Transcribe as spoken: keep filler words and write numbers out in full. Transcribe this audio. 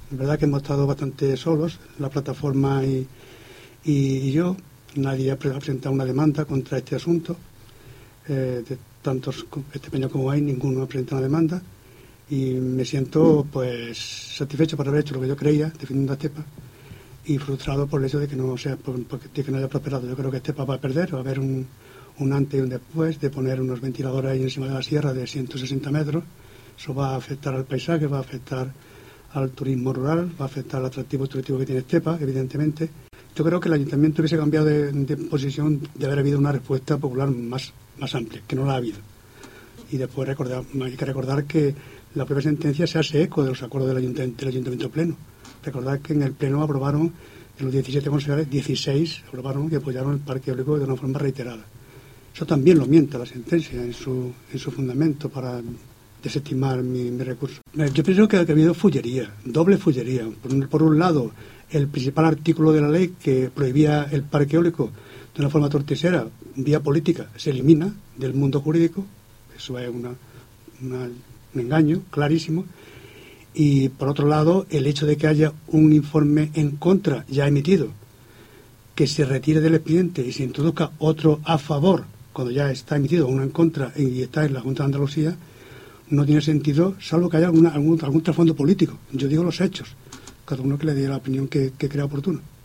Es verdad que hemos estado bastante solos, la plataforma y, y, y yo. Nadie ha presentado una demanda contra este asunto. Eh, de tantos estepeños como hay, ninguno ha presentado una demanda. Y me siento pues satisfecho por haber hecho lo que yo creía, defendiendo a Estepa, y frustrado por el hecho de que no sea por, por, de que no haya prosperado. Yo creo que Estepa va a perder, va a haber un, un antes y un después de poner unos ventiladores ahí encima de la sierra de ciento sesenta metros. Eso va a afectar al paisaje, va a afectar al turismo rural, va a afectar al atractivo turístico que tiene Estepa, evidentemente. Yo creo que el ayuntamiento hubiese cambiado de, de posición de haber habido una respuesta popular más, más amplia, que no la ha habido. Y después recordar, hay que recordar que la propia sentencia se hace eco de los acuerdos del ayuntamiento, del ayuntamiento pleno. Recordar que en el pleno aprobaron, de los diecisiete concejales, dieciséis aprobaron y apoyaron el parque eólico de una forma reiterada. Eso también lo miente la sentencia en su, en su fundamento para desestimar mi, mi recurso. Yo pienso que ha habido fullería, doble fullería. Por un, por un lado, el principal artículo de la ley que prohibía el parque eólico de una forma torticera, vía política, se elimina del mundo jurídico. Eso es una, una, un engaño clarísimo. Y por otro lado, el hecho de que haya un informe en contra ya emitido, que se retire del expediente y se introduzca otro a favor cuando ya está emitido uno en contra y está en la Junta de Andalucía, no tiene sentido, salvo que haya alguna, algún, algún trasfondo político. Yo digo los hechos, cada uno que le dé la opinión que, que crea oportuna.